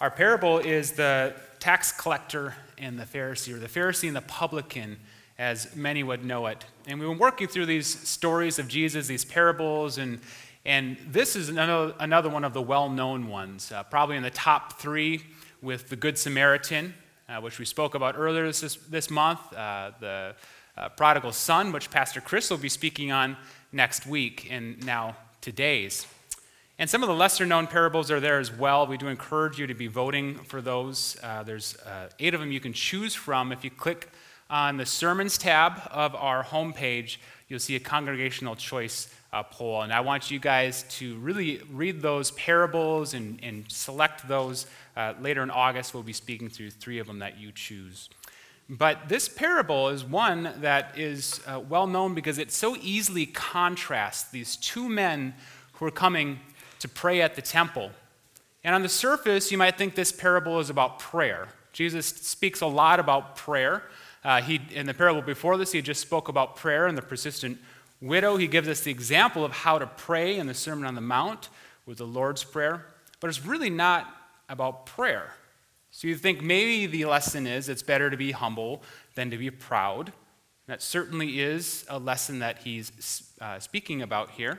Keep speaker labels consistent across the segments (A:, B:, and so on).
A: Our parable is the tax collector and the Pharisee, or the Pharisee and the publican, as many would know it. And we've been working through these stories of Jesus, these parables, and this is another one of the well-known ones, probably in the top three with the Good Samaritan, which we spoke about earlier this month, the prodigal son, which Pastor Chris will be speaking on next week, and now today's. And some of the lesser-known parables are there as well. We do encourage you to be voting for those. There's 8 of them you can choose from. If you click on the Sermons tab of our homepage, you'll see a congregational choice poll. And I want you guys to really read those parables and select those. Later in August, we'll be speaking through 3 of them that you choose. But this parable is one that is well known because it so easily contrasts these 2 men who are coming to pray at the temple. And on the surface, you might think this parable is about prayer. Jesus speaks a lot about prayer. In the parable before this, he just spoke about prayer and the persistent widow. He gives us the example of how to pray in the Sermon on the Mount with the Lord's Prayer. But it's really not about prayer. So you think maybe the lesson is it's better to be humble than to be proud. That certainly is a lesson that he's speaking about here.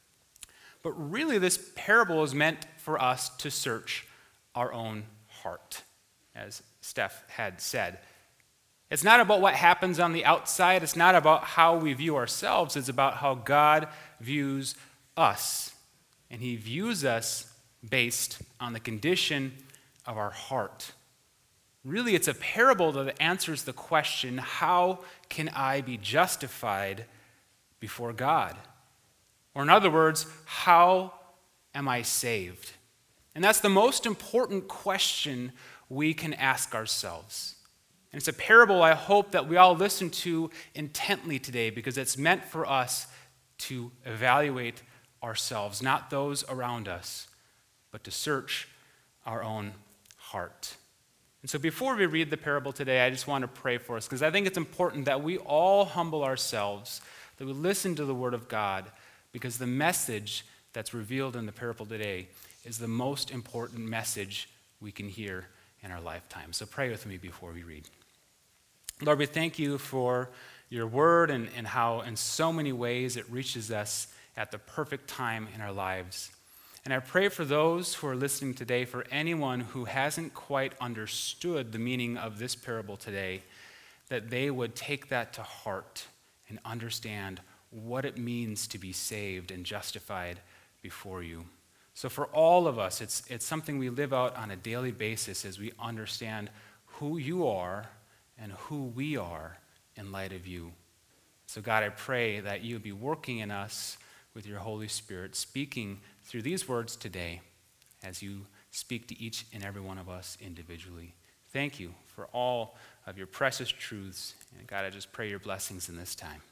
A: But really, this parable is meant for us to search our own heart, as Steph had said. It's not about what happens on the outside. It's not about how we view ourselves. It's about how God views us. And he views us based on the condition of our heart. Really, it's a parable that answers the question, how can I be justified before God? Or in other words, how am I saved? And that's the most important question we can ask ourselves. And it's a parable I hope that we all listen to intently today because it's meant for us to evaluate ourselves, not those around us, but to search our own heart. And so before we read the parable today, I just want to pray for us because I think it's important that we all humble ourselves, that we listen to the Word of God, because the message that's revealed in the parable today is the most important message we can hear in our lifetime. So pray with me before we read. Lord, we thank you for your word and how in so many ways it reaches us at the perfect time in our lives. And I pray for those who are listening today, for anyone who hasn't quite understood the meaning of this parable today, that they would take that to heart and understand what it means to be saved and justified before you. So for all of us, it's something we live out on a daily basis as we understand who you are and who we are in light of you. So God, I pray that you be working in us with your Holy Spirit, speaking through these words today as you speak to each and every one of us individually. Thank you for all of your precious truths. And God, I just pray your blessings in this time.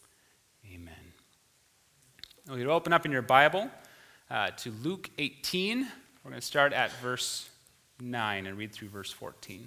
A: Amen. Well, you open up in your Bible to Luke 18. We're going to start at verse 9 and read through verse 14.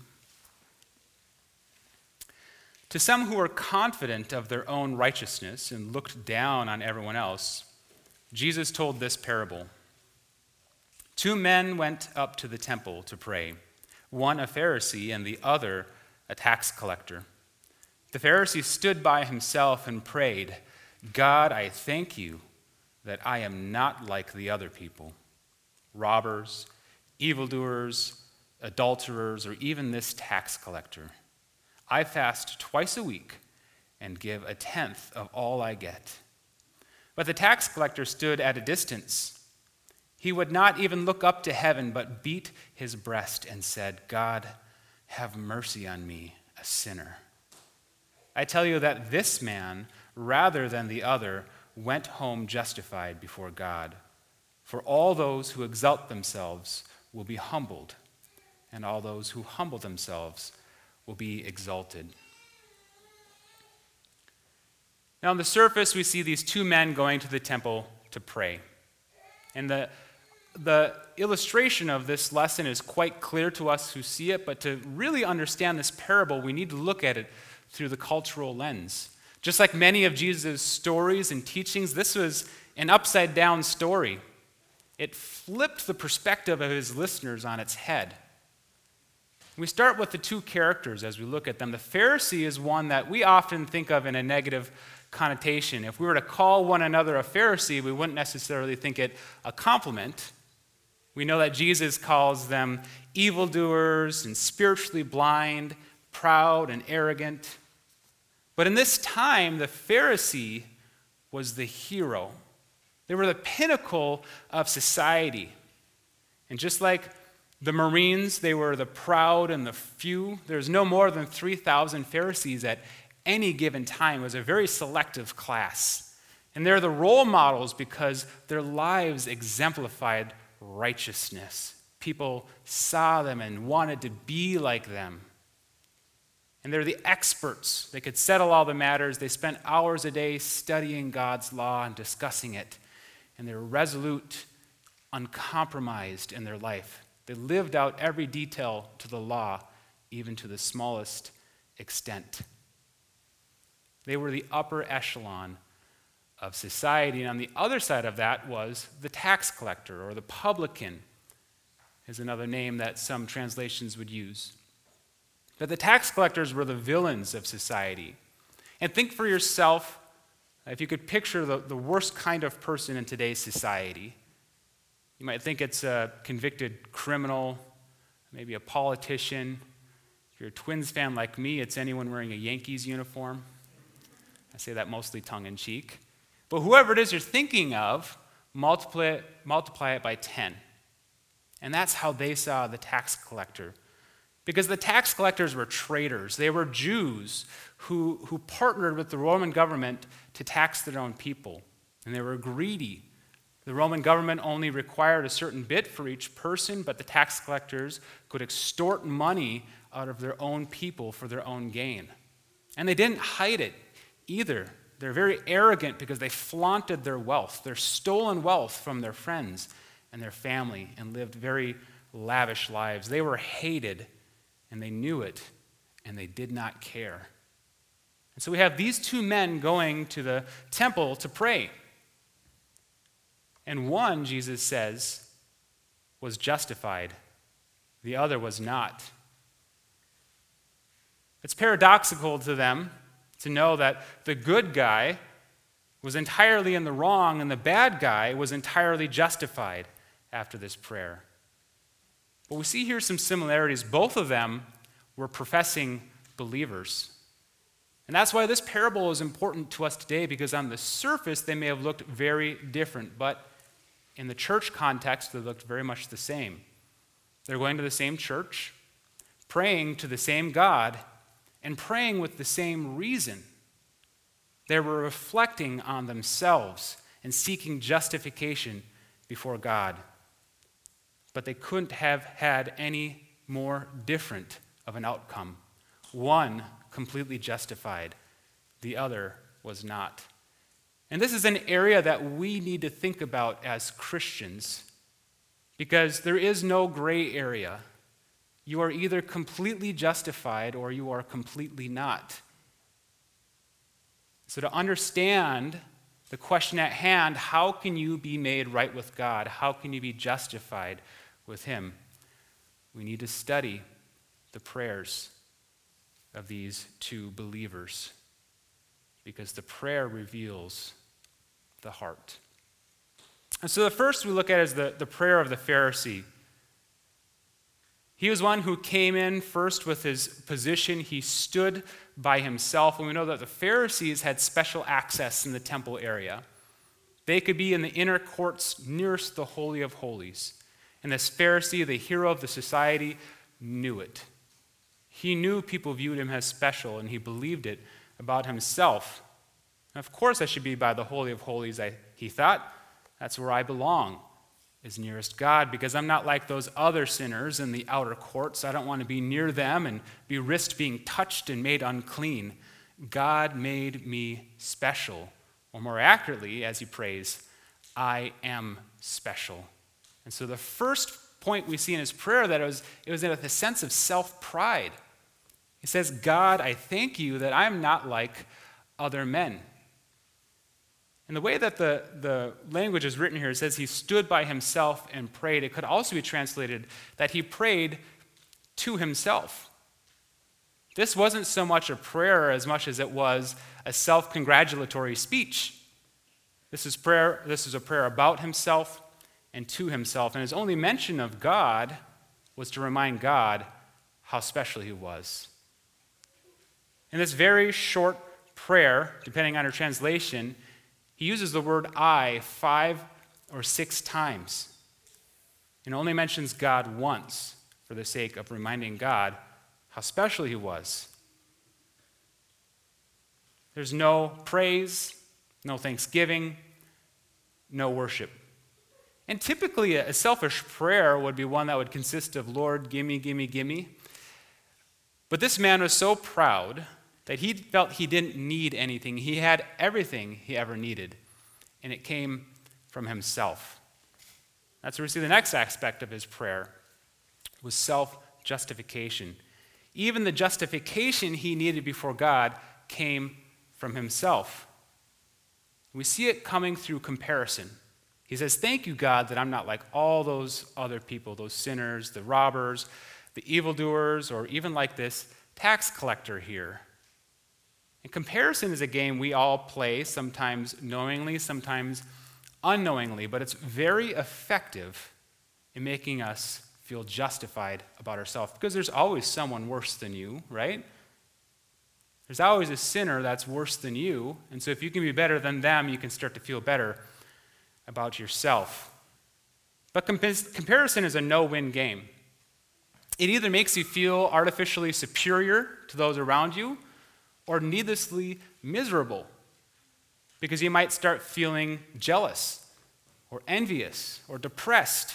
A: To some who were confident of their own righteousness and looked down on everyone else, Jesus told this parable. 2 men went up to the temple to pray, one a Pharisee and the other a tax collector. The Pharisee stood by himself and prayed, God, I thank you that I am not like the other people, robbers, evildoers, adulterers, or even this tax collector. I fast twice a week and give 1/10 of all I get. But the tax collector stood at a distance. He would not even look up to heaven, but beat his breast and said, God, have mercy on me, a sinner. I tell you that this man, rather than the other, went home justified before God. For all those who exalt themselves will be humbled, and all those who humble themselves will be exalted. Now, on the surface, we see these 2 men going to the temple to pray. And the illustration of this lesson is quite clear to us who see it, but to really understand this parable, we need to look at it through the cultural lens. Just like many of Jesus' stories and teachings, this was an upside-down story. It flipped the perspective of his listeners on its head. We start with the two characters as we look at them. The Pharisee is one that we often think of in a negative connotation. If we were to call one another a Pharisee, we wouldn't necessarily think it a compliment. We know that Jesus calls them evildoers and spiritually blind, proud and arrogant. But in this time, the Pharisee was the hero. They were the pinnacle of society. And just like the Marines, they were the proud and the few. There's no more than 3,000 Pharisees at any given time. It was a very selective class. And they're the role models because their lives exemplified righteousness. People saw them and wanted to be like them. And they're the experts. They could settle all the matters. They spent hours a day studying God's law and discussing it. And they're resolute, uncompromised in their life. They lived out every detail to the law, even to the smallest extent. They were the upper echelon of society. And on the other side of that was the tax collector, or the publican, is another name that some translations would use. But the tax collectors were the villains of society. And think for yourself, if you could picture the worst kind of person in today's society. You might think it's a convicted criminal, maybe a politician. If you're a Twins fan like me, it's anyone wearing a Yankees uniform. I say that mostly tongue-in-cheek. But whoever it is you're thinking of, multiply it by 10. And that's how they saw the tax collector. Because the tax collectors were traitors. They were Jews who partnered with the Roman government to tax their own people. And they were greedy. The Roman government only required a certain bit for each person, but the tax collectors could extort money out of their own people for their own gain. And they didn't hide it either. They're very arrogant because they flaunted their wealth, their stolen wealth from their friends and their family, and lived very lavish lives. They were hated, and they knew it, and they did not care. And so we have these two men going to the temple to pray. And one, Jesus says, was justified. The other was not. It's paradoxical to them to know that the good guy was entirely in the wrong and the bad guy was entirely justified after this prayer. But we see here some similarities. Both of them were professing believers. And that's why this parable is important to us today, because on the surface they may have looked very different, but in the church context, they looked very much the same. They're going to the same church, praying to the same God, and praying with the same reason. They were reflecting on themselves and seeking justification before God. But they couldn't have had any more different of an outcome. One completely justified, the other was not. And this is an area that we need to think about as Christians, because there is no gray area. You are either completely justified or you are completely not. So to understand the question at hand, how can you be made right with God? How can you be justified with Him? We need to study the prayers of these two believers, because the prayer reveals the heart. And so the first we look at is the prayer of the Pharisee. He was one who came in first with his position. He stood by himself. And we know that the Pharisees had special access in the temple area. They could be in the inner courts nearest the Holy of Holies. And this Pharisee, the hero of the society, knew it. He knew people viewed him as special, and he believed it about himself. And of course I should be by the Holy of Holies, he thought. That's where I belong, is nearest God, because I'm not like those other sinners in the outer courts. I don't want to be near them and be risked being touched and made unclean. God made me special. Or more accurately, as he prays, I am special. And so the first point we see in his prayer, that it was with a sense of self-pride. He says, God, I thank you that I'm not like other men. And the way that the language is written here, it says he stood by himself and prayed. It could also be translated that he prayed to himself. This wasn't so much a prayer as much as it was a self-congratulatory speech. This is a prayer about himself and to himself. And his only mention of God was to remind God how special he was. In this very short prayer, depending on your translation, he uses the word I 5 or 6 times and only mentions God once for the sake of reminding God how special he was. There's no praise, no thanksgiving, no worship. And typically a selfish prayer would be one that would consist of, Lord, gimme, gimme, gimme. But this man was so proud that he felt he didn't need anything. He had everything he ever needed, and it came from himself. That's where we see the next aspect of his prayer was self-justification. Even the justification he needed before God came from himself. We see it coming through comparison. He says, thank you, God, that I'm not like all those other people, those sinners, the robbers, the evildoers, or even like this tax collector here. And comparison is a game we all play, sometimes knowingly, sometimes unknowingly, but it's very effective in making us feel justified about ourselves, because there's always someone worse than you, right? There's always a sinner that's worse than you, and so if you can be better than them, you can start to feel better about yourself. But comparison is a no-win game. It either makes you feel artificially superior to those around you or needlessly miserable, because you might start feeling jealous or envious or depressed.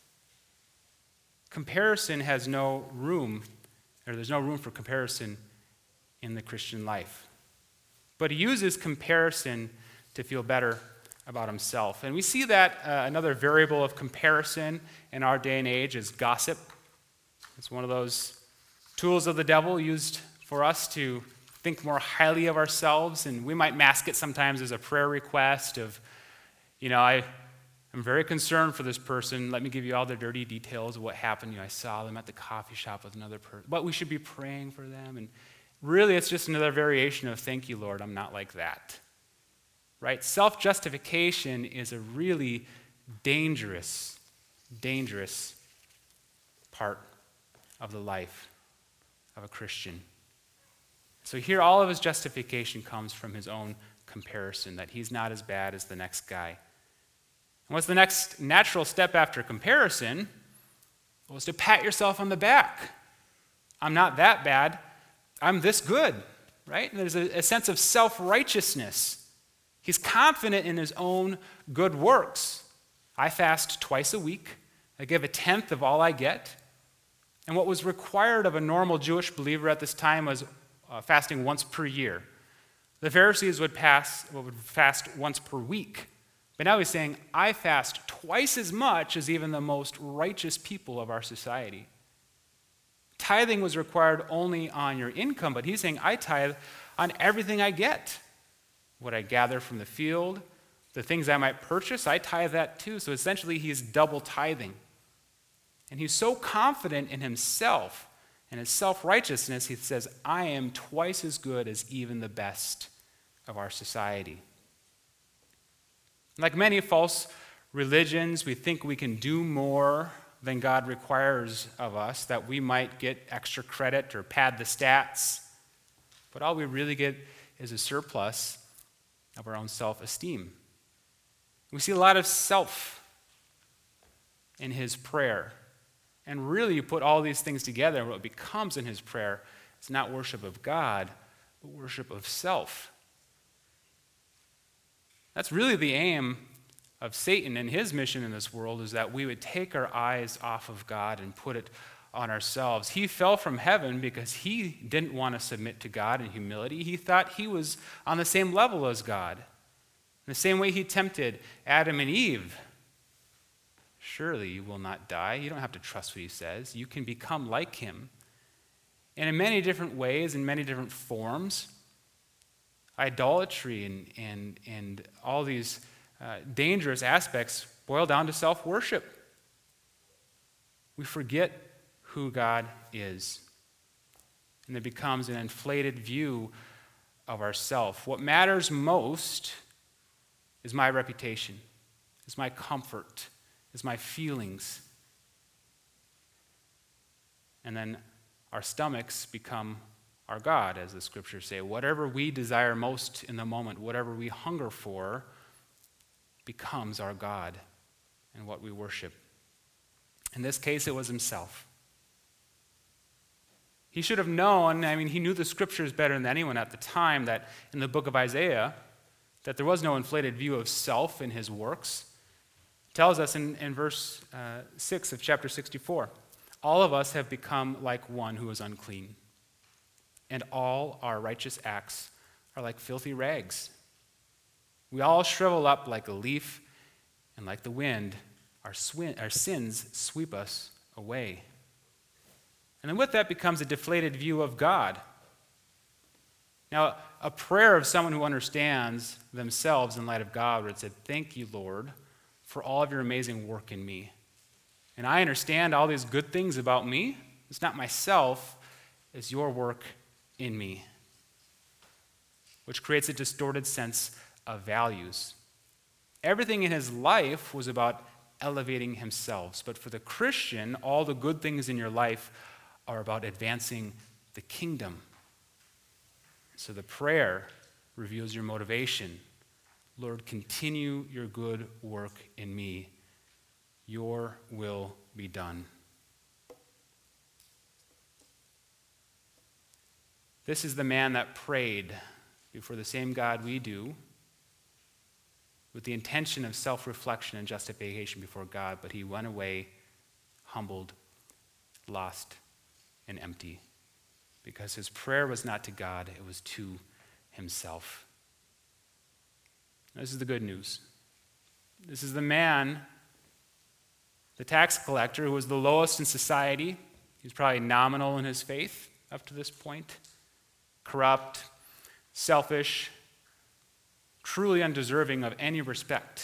A: Comparison has no room, or there's no room for comparison in the Christian life. But he uses comparison to feel better about himself. And we see that another variable of comparison in our day and age is gossip. It's one of those tools of the devil used for us to think more highly of ourselves, and we might mask it sometimes as a prayer request of, I'm very concerned for this person. Let me give you all the dirty details of what happened. I saw them at the coffee shop with another person. But we should be praying for them. And really, it's just another variation of, thank you, Lord, I'm not like that. Right? Self-justification is a really dangerous, dangerous part of the life of a Christian. So here, all of his justification comes from his own comparison, that he's not as bad as the next guy. And what's the next natural step after comparison? Well, it's to pat yourself on the back. I'm not that bad. I'm this good, right? And there's a sense of self-righteousness. He's confident in his own good works. I fast twice a week. I give 1/10 of all I get. And what was required of a normal Jewish believer at this time was fasting once per year. The Pharisees would fast once per week. But now he's saying, I fast twice as much as even the most righteous people of our society. Tithing was required only on your income, but he's saying, I tithe on everything I get. What I gather from the field, the things I might purchase, I tithe that too. So essentially, he's double tithing. And he's so confident in himself and his self-righteousness, he says, I am twice as good as even the best of our society. Like many false religions, we think we can do more than God requires of us, that we might get extra credit or pad the stats. But all we really get is a surplus of our own self-esteem. We see a lot of self in his prayer. And really, you put all these things together, and what becomes in his prayer is not worship of God, but worship of self. That's really the aim of Satan and his mission in this world, is that we would take our eyes off of God and put it on ourselves. He fell from heaven because he didn't want to submit to God in humility. He thought he was on the same level as God. In the same way he tempted Adam and Eve. Surely you will not die. You don't have to trust what he says. You can become like him. And in many different ways, in many different forms, idolatry and all these dangerous aspects boil down to self-worship. We forget who God is. And it becomes an inflated view of ourself. What matters most is my reputation, is my comfort, is my feelings. And then our stomachs become our God, as the scriptures say. Whatever we desire most in the moment, whatever we hunger for, becomes our God and what we worship. In this case, it was himself. He should have known, he knew the scriptures better than anyone at the time, that in the book of Isaiah, that there was no inflated view of self in his works. It tells us in verse 6 of chapter 64, all of us have become like one who is unclean, and all our righteous acts are like filthy rags. We all shrivel up like a leaf, and like the wind, our sins sweep us away. And then with that becomes a deflated view of God. Now, a prayer of someone who understands themselves in light of God, where it said, thank you, Lord, for all of your amazing work in me. And I understand all these good things about me. It's not myself, it's your work in me, which creates a distorted sense of values. Everything in his life was about elevating himself. But for the Christian, all the good things in your life are about advancing the kingdom. So the prayer reveals your motivation. Lord, continue your good work in me. Your will be done. This is the man that prayed before the same God we do, with the intention of self-reflection and justification before God, but he went away humbled, lost, and empty, because his prayer was not to God, it was to himself. This is the good news. This is the man, the tax collector, who was the lowest in society. He was probably nominal in his faith up to this point, corrupt, selfish, truly undeserving of any respect.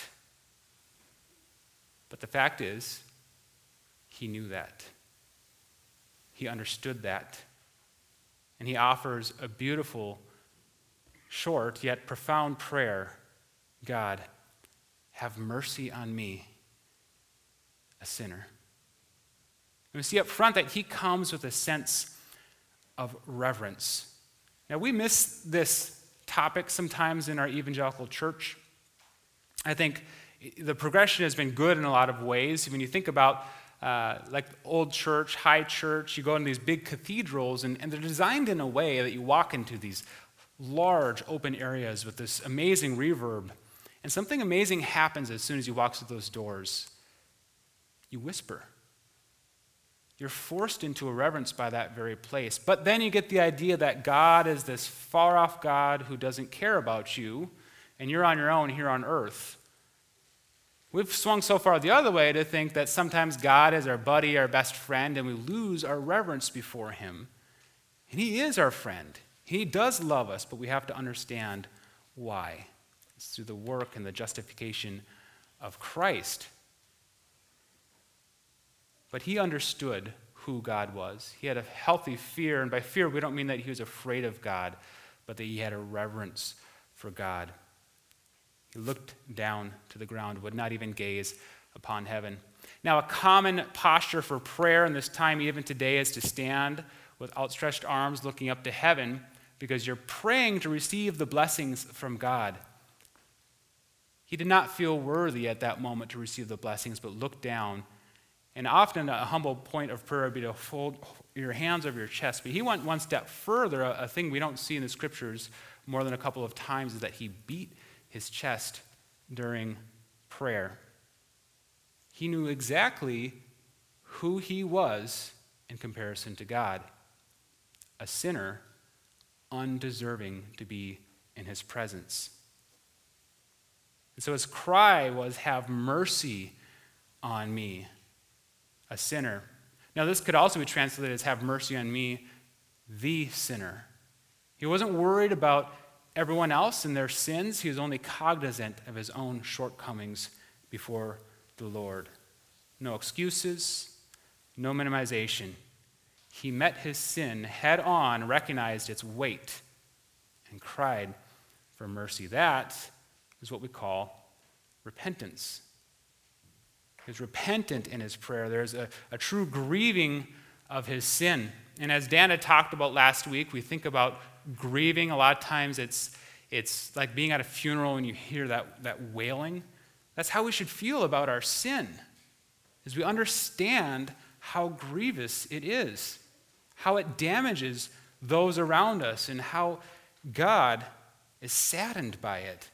A: But the fact is, he knew that. He understood that. And he offers a beautiful, short, yet profound prayer. God, have mercy on me, a sinner. And we see up front that he comes with a sense of reverence. Now, we miss this topic sometimes in our evangelical church. I think the progression has been good in a lot of ways. When you think about like old church, high church, you go in these big cathedrals, and they're designed in a way that you walk into these large open areas with this amazing reverb. And something amazing happens as soon as you walk through those doors. You whisper. You're forced into a reverence by that very place. But then you get the idea that God is this far-off God who doesn't care about you, and you're on your own here on earth. We've swung so far the other way to think that sometimes God is our buddy, our best friend, and we lose our reverence before him. And he is our friend. He does love us, but we have to understand why. It's through the work and the justification of Christ. But he understood who God was. He had a healthy fear, and by fear we don't mean that he was afraid of God, but that he had a reverence for God. He looked down to the ground, would not even gaze upon heaven. Now, a common posture for prayer in this time, even today, is to stand with outstretched arms looking up to heaven, because you're praying to receive the blessings from God. He did not feel worthy at that moment to receive the blessings, but looked down. And often a humble point of prayer would be to fold your hands over your chest. But he went one step further. A thing we don't see in the scriptures more than a couple of times is that he beat his chest during prayer. He knew exactly who he was in comparison to God. A sinner, undeserving to be in his presence. And so his cry was, have mercy on me, a sinner. Now, this could also be translated as, have mercy on me, the sinner. He wasn't worried about everyone else and their sins. He was only cognizant of his own shortcomings before the Lord. No excuses, no minimization. he met his sin head on, recognized its weight, and cried for mercy. That is what we call repentance. He was repentant in his prayer. There's a true grieving of his sin. And as Dan had talked about last week, we think about grieving. A lot of times it's like being at a funeral and you hear that wailing. That's how we should feel about our sin, is we understand how grievous it is, how it damages those around us, and how God is saddened by it.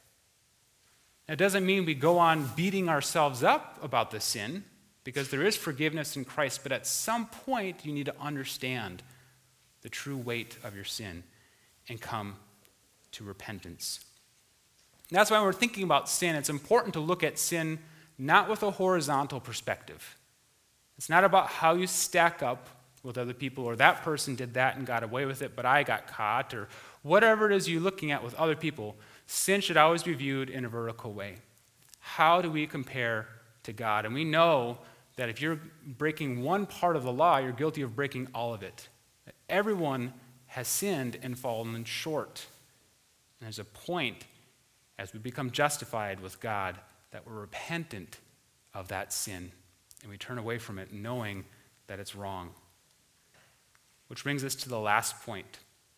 A: It doesn't mean we go on beating ourselves up about the sin, because there is forgiveness in Christ, but at some point you need to understand the true weight of your sin and come to repentance. And that's why when we're thinking about sin, it's important to look at sin not with a horizontal perspective. It's not about how you stack up with other people, or that person did that and got away with it, but I got caught, or whatever it is you're looking at with other people. Sin should always be viewed in a vertical way. How do we compare to God? And we know that if you're breaking one part of the law, you're guilty of breaking all of it. That everyone has sinned and fallen short. And there's a point, as we become justified with God, that we're repentant of that sin, and we turn away from it knowing that it's wrong. Which brings us to the last point,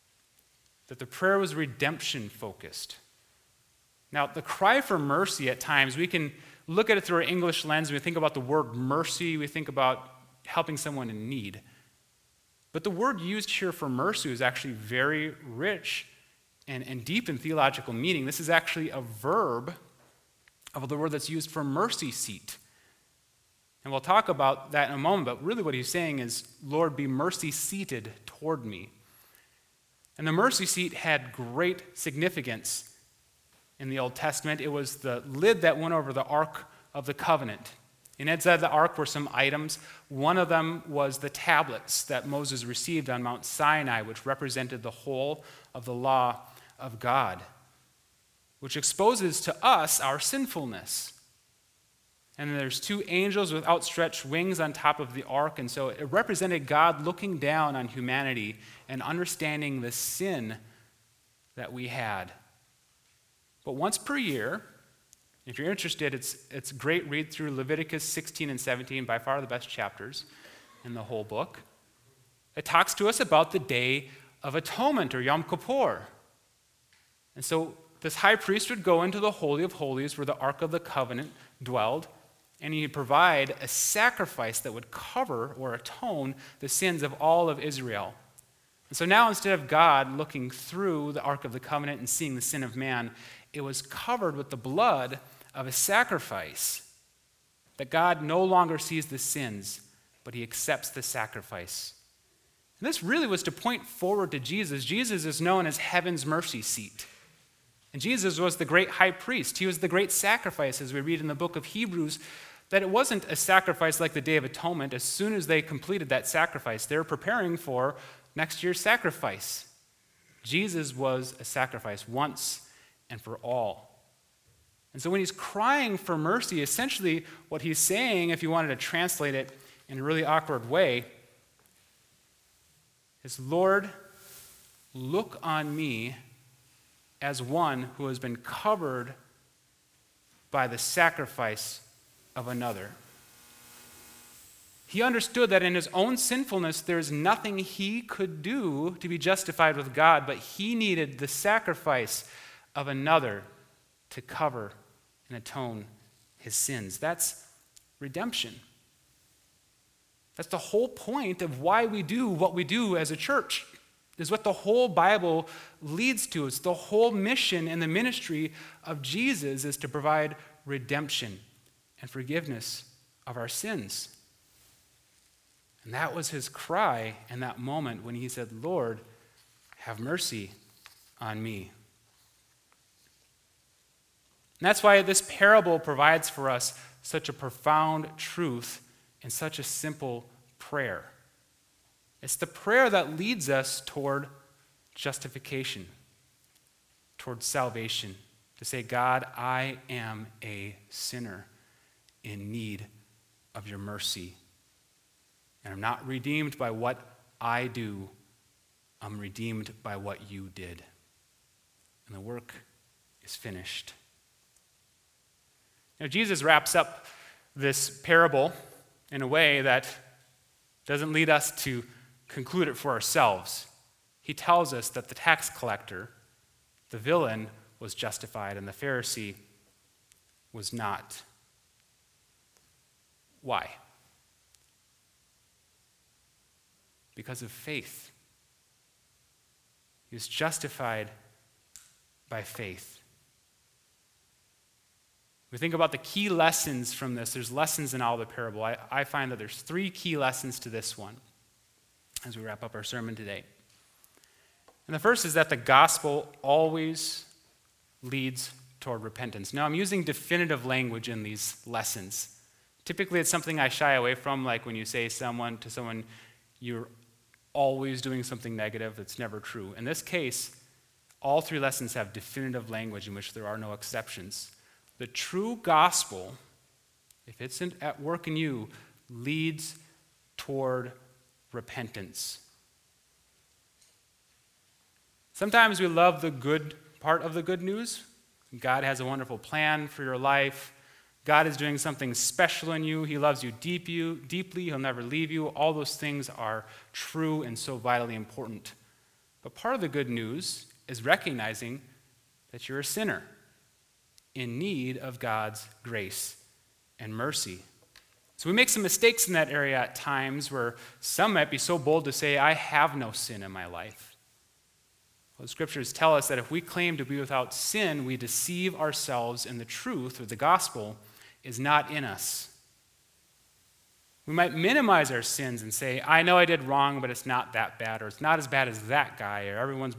A: that the prayer was redemption-focused. Now, the cry for mercy at times, we can look at it through our English lens. We think about the word mercy. We think about helping someone in need. But the word used here for mercy is actually very rich and deep in theological meaning. This is actually a verb of the word that's used for mercy seat. And we'll talk about that in a moment, but really what he's saying is, Lord, be mercy seated toward me. And the mercy seat had great significance in the Old Testament. It was the lid that went over the Ark of the Covenant. Inside the Ark were some items. One of them was the tablets that Moses received on Mount Sinai, which represented the whole of the law of God, which exposes to us our sinfulness. And then there's two angels with outstretched wings on top of the ark, and so it represented God looking down on humanity and understanding the sin that we had. But once per year, if you're interested, it's great. Read through Leviticus 16 and 17, by far the best chapters in the whole book. It talks to us about the Day of Atonement, or Yom Kippur. And so this high priest would go into the Holy of Holies where the Ark of the Covenant dwelled, and he'd provide a sacrifice that would cover or atone the sins of all of Israel. And so now, instead of God looking through the Ark of the Covenant and seeing the sin of man, it was covered with the blood of a sacrifice. That God no longer sees the sins, but he accepts the sacrifice. And this really was to point forward to Jesus. Jesus is known as heaven's mercy seat. And Jesus was the great high priest. He was the great sacrifice, as we read in the book of Hebrews, that it wasn't a sacrifice like the Day of Atonement. As soon as they completed that sacrifice, they were preparing for next year's sacrifice. Jesus was a sacrifice once and for all. And so when he's crying for mercy, essentially what he's saying, if you wanted to translate it in a really awkward way, is, Lord, look on me as one who has been covered by the sacrifice of another. He understood that in his own sinfulness, there's nothing he could do to be justified with God, but he needed the sacrifice of another to cover and atone his sins. That's redemption. That's the whole point of why we do what we do as a church. Is what the whole Bible leads to. It's the whole mission and the ministry of Jesus is to provide redemption and forgiveness of our sins. And that was his cry in that moment when he said, Lord, have mercy on me. And that's why this parable provides for us such a profound truth in such a simple prayer. It's the prayer that leads us toward justification, toward salvation, to say, God, I am a sinner in need of your mercy. And I'm not redeemed by what I'm redeemed by what you did. And the work is finished. Now, Jesus wraps up this parable in a way that doesn't lead us to conclude it for ourselves. He tells us that the tax collector, the villain, was justified and the Pharisee was not. Why? Because of faith. He was justified by faith. We think about the key lessons from this. There's lessons in all the parable. I find that there's 3 key lessons to this one as we wrap up our sermon today. And the first is that the gospel always leads toward repentance. Now, I'm using definitive language in these lessons. Typically, it's something I shy away from, like when you say to someone, you're always doing something negative. It's never true. In this case, all 3 lessons have definitive language in which there are no exceptions. The true gospel, if it's at work in you, leads toward repentance. Sometimes we love the good part of the good news. God has a wonderful plan for your life. God is doing something special in you. He loves you deeply. He'll never leave you. All those things are true and so vitally important. But part of the good news is recognizing that you're a sinner in need of God's grace and mercy. So we make some mistakes in that area at times where some might be so bold to say, I have no sin in my life. Well, the scriptures tell us that if we claim to be without sin, we deceive ourselves and the truth, or the gospel, is not in us. We might minimize our sins and say, I know I did wrong, but it's not that bad, or it's not as bad as that guy, or everyone's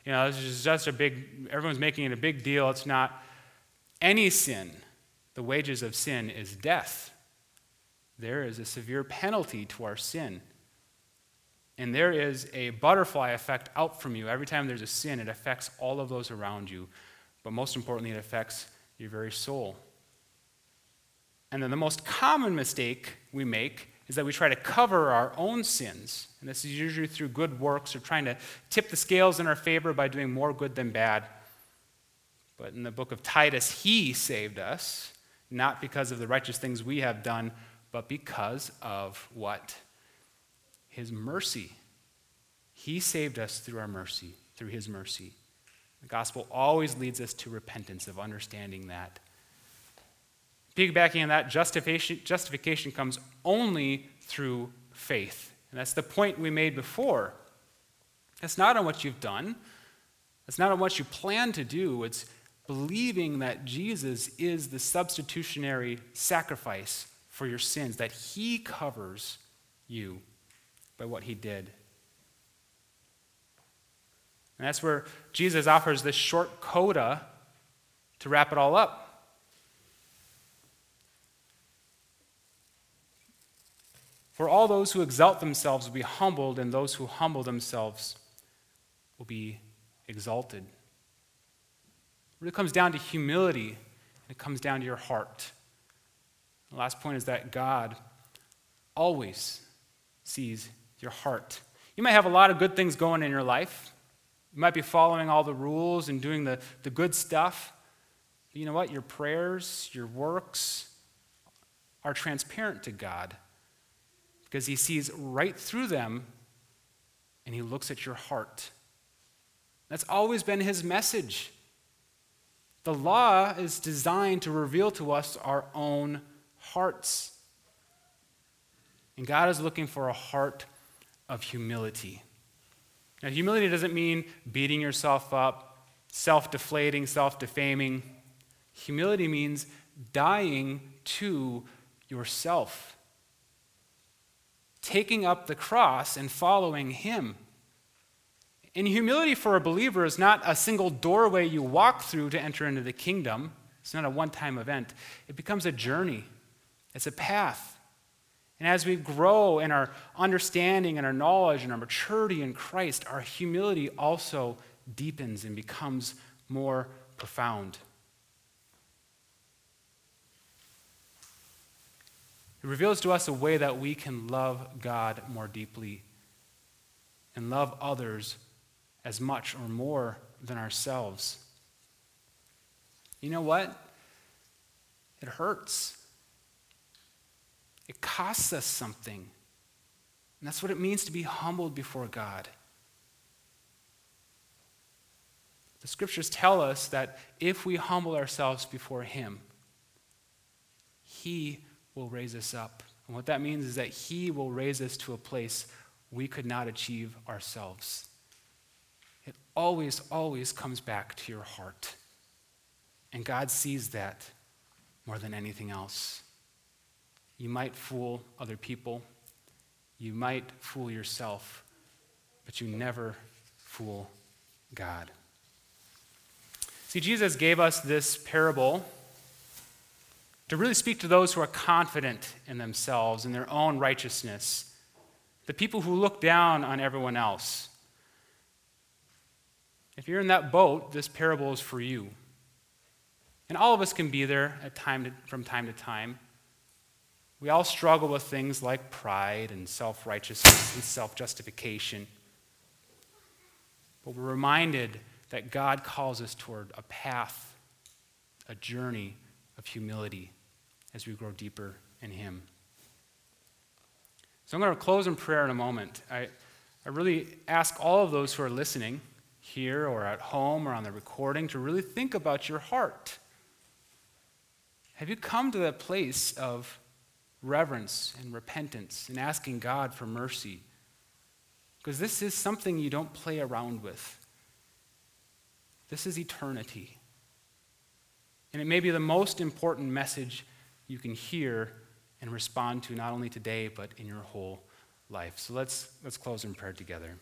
A: making it a big deal. It's not. Any sin, the wages of sin is death. There is a severe penalty to our sin. And there is a butterfly effect out from you. Every time there's a sin, it affects all of those around you. But most importantly, it affects your very soul. And then the most common mistake we make is that we try to cover our own sins. And this is usually through good works or trying to tip the scales in our favor by doing more good than bad. But in the book of Titus, he saved us, not because of the righteous things we have done, but because of what? His mercy. He saved us through our mercy, through his mercy. The gospel always leads us to repentance, of understanding that. Piggybacking on that, justification comes only through faith. And that's the point we made before. It's not on what you've done. It's not on what you plan to do. It's believing that Jesus is the substitutionary sacrifice for your sins, that he covers you by what he did. And that's where Jesus offers this short coda to wrap it all up. For all those who exalt themselves will be humbled, and those who humble themselves will be exalted. It really comes down to humility, and it comes down to your heart. The last point is that God always sees your heart. You might have a lot of good things going in your life. You might be following all the rules and doing the good stuff. But you know what? Your prayers, your works are transparent to God because he sees right through them and he looks at your heart. That's always been his message. The law is designed to reveal to us our own hearts. And God is looking for a heart of humility. Now, humility doesn't mean beating yourself up, self-deflating, self-defaming. Humility means dying to yourself, taking up the cross and following him. And humility for a believer is not a single doorway you walk through to enter into the kingdom. It's not a one-time event. It becomes a journey. It's a path. And as we grow in our understanding and our knowledge and our maturity in Christ, our humility also deepens and becomes more profound. It reveals to us a way that we can love God more deeply and love others as much or more than ourselves. You know what? It hurts. It costs us something. And that's what it means to be humbled before God. The scriptures tell us that if we humble ourselves before him, he will raise us up. And what that means is that he will raise us to a place we could not achieve ourselves. It always, always comes back to your heart. And God sees that more than anything else. You might fool other people. You might fool yourself. But you never fool God. See, Jesus gave us this parable to really speak to those who are confident in themselves, in their own righteousness, the people who look down on everyone else. If you're in that boat, this parable is for you. And all of us can be there from time to time. We all struggle with things like pride and self-righteousness and self-justification. But we're reminded that God calls us toward a path, a journey of humility as we grow deeper in him. So I'm going to close in prayer in a moment. I really ask all of those who are listening here or at home or on the recording to really think about your heart. Have you come to that place of reverence and repentance and asking God for mercy? Because this is something you don't play around with. This is eternity. And it may be the most important message you can hear and respond to not only today, but in your whole life. So let's close in prayer together.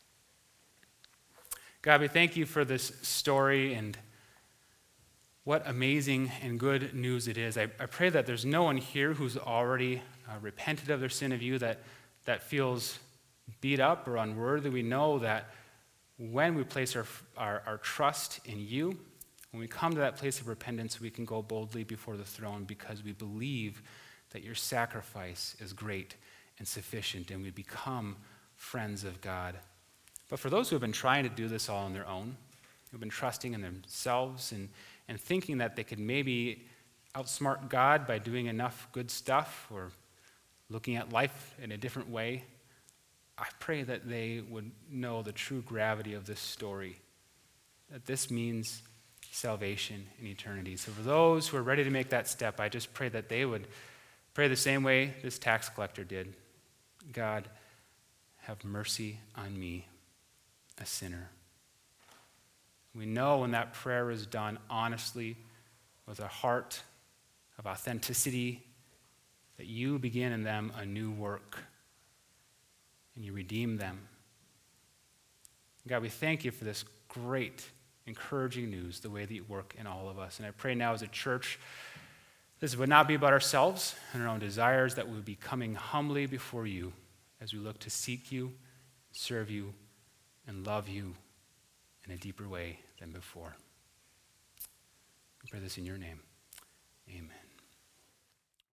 A: God, we thank you for this story and what amazing and good news it is. I pray that there's no one here who's already repented of their sin of you, that feels beat up or unworthy. We know that when we place our trust in you, when we come to that place of repentance, we can go boldly before the throne because we believe that your sacrifice is great and sufficient, and we become friends of God. But for those who have been trying to do this all on their own, who've been trusting in themselves and thinking that they could maybe outsmart God by doing enough good stuff or looking at life in a different way, I pray that they would know the true gravity of this story, that this means salvation in eternity. So for those who are ready to make that step, I just pray that they would pray the same way this tax collector did. God, have mercy on me, a sinner. We know when that prayer is done honestly, with a heart of authenticity, that you begin in them a new work and you redeem them. God, we thank you for this great, encouraging news, the way that you work in all of us. And I pray now as a church, this would not be about ourselves and our own desires, that we would be coming humbly before you as we look to seek you, serve you, and love you in a deeper way than before. We pray this in your name. Amen.